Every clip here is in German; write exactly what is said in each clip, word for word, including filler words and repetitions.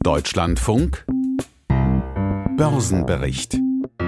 Deutschlandfunk Börsenbericht.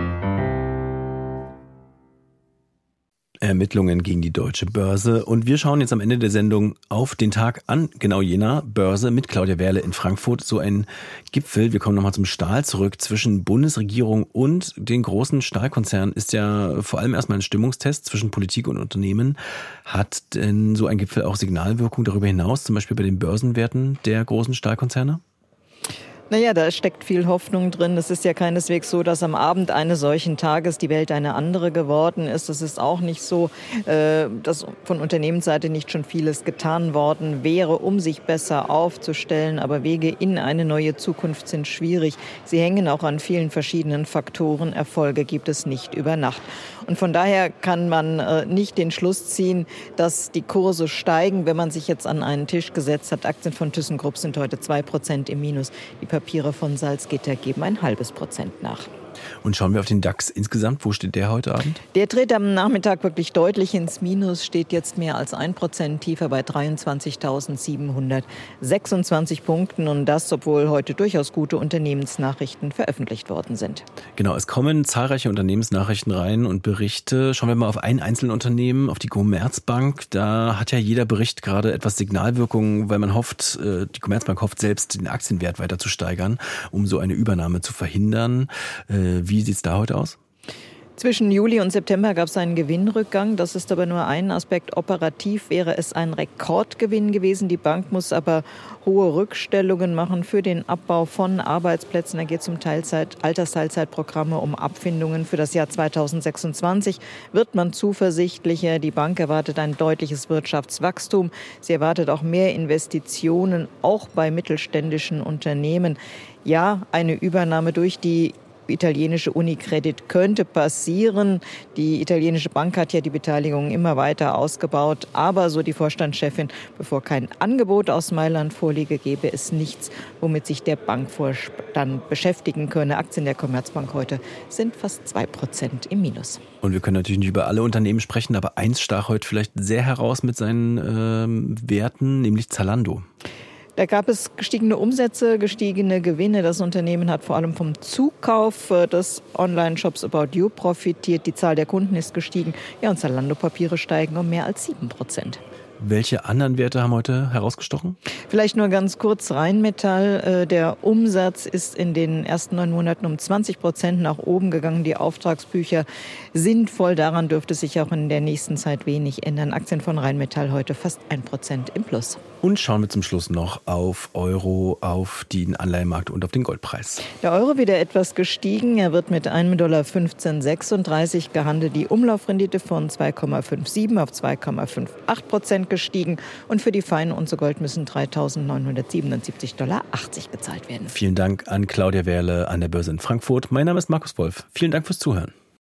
Ermittlungen gegen die Deutsche Börse. Und wir schauen jetzt am Ende der Sendung auf den Tag an genau jener Börse mit Claudia Werle in Frankfurt. So ein Gipfel, wir kommen nochmal zum Stahl zurück, zwischen Bundesregierung und den großen Stahlkonzernen ist ja vor allem erstmal ein Stimmungstest zwischen Politik und Unternehmen. Hat denn so ein Gipfel auch Signalwirkung darüber hinaus, zum Beispiel bei den Börsenwerten der großen Stahlkonzerne? Naja, da steckt viel Hoffnung drin. Es ist ja keineswegs so, dass am Abend eines solchen Tages die Welt eine andere geworden ist. Es ist auch nicht so, dass von Unternehmensseite nicht schon vieles getan worden wäre, um sich besser aufzustellen. Aber Wege in eine neue Zukunft sind schwierig. Sie hängen auch an vielen verschiedenen Faktoren. Erfolge gibt es nicht über Nacht. Und von daher kann man nicht den Schluss ziehen, dass die Kurse steigen, wenn man sich jetzt an einen Tisch gesetzt hat. Aktien von ThyssenKrupp sind heute zwei Prozent im Minus. Die Papiere von Salzgitter geben ein halbes Prozent nach. Und schauen wir auf den DAX insgesamt. Wo steht der heute Abend? Der tritt am Nachmittag wirklich deutlich ins Minus, steht jetzt mehr als ein Prozent tiefer bei dreiundzwanzigtausendsiebenhundertsechsundzwanzig Punkten. Und das, obwohl heute durchaus gute Unternehmensnachrichten veröffentlicht worden sind. Genau, es kommen zahlreiche Unternehmensnachrichten rein und Berichte. Schauen wir mal auf ein Einzelunternehmen, auf die Commerzbank. Da hat ja jeder Bericht gerade etwas Signalwirkung, weil man hofft, die Commerzbank hofft selbst, den Aktienwert weiter zu steigern, um so eine Übernahme zu verhindern. Wie sieht es da heute aus? Zwischen Juli und September gab es einen Gewinnrückgang. Das ist aber nur ein Aspekt. Operativ wäre es ein Rekordgewinn gewesen. Die Bank muss aber hohe Rückstellungen machen für den Abbau von Arbeitsplätzen. Da geht es um Teilzeit, Altersteilzeitprogramme, um Abfindungen für das Jahr zweitausendsechsundzwanzig. Wird man zuversichtlicher. Die Bank erwartet ein deutliches Wirtschaftswachstum. Sie erwartet auch mehr Investitionen, auch bei mittelständischen Unternehmen. Ja, eine Übernahme durch die italienische Unicredit könnte passieren. Die italienische Bank hat ja die Beteiligung immer weiter ausgebaut. Aber, so die Vorstandschefin, bevor kein Angebot aus Mailand vorliege, gäbe es nichts, womit sich der Bankvorstand beschäftigen könne. Aktien der Commerzbank heute sind fast zwei Prozent im Minus. Und wir können natürlich nicht über alle Unternehmen sprechen, aber eins stach heute vielleicht sehr heraus mit seinen ähm, Werten, nämlich Zalando. Da gab es gestiegene Umsätze, gestiegene Gewinne. Das Unternehmen hat vor allem vom Zukauf des Online-Shops About You profitiert. Die Zahl der Kunden ist gestiegen. Ja, und Zalando-Papiere steigen um mehr als sieben Prozent. Welche anderen Werte haben heute herausgestochen? Vielleicht nur ganz kurz Rheinmetall. Der Umsatz ist in den ersten neun Monaten um zwanzig Prozent nach oben gegangen. Die Auftragsbücher sind voll. Daran dürfte sich auch in der nächsten Zeit wenig ändern. Aktien von Rheinmetall heute fast ein Prozent im Plus. Und schauen wir zum Schluss noch auf Euro, auf den Anleihenmarkt und auf den Goldpreis. Der Euro wieder etwas gestiegen. Er wird mit einem Dollar fünfzehn sechsunddreißig gehandelt. Die Umlaufrendite von zwei Komma siebenundfünfzig auf zwei Komma achtundfünfzig Prozent gestiegen. Und für die feine Unze Gold müssen dreitausendneunhundertsiebenundsiebzig Dollar achtzig gezahlt werden. Vielen Dank an Claudia Werle an der Börse in Frankfurt. Mein Name ist Markus Wolf. Vielen Dank fürs Zuhören.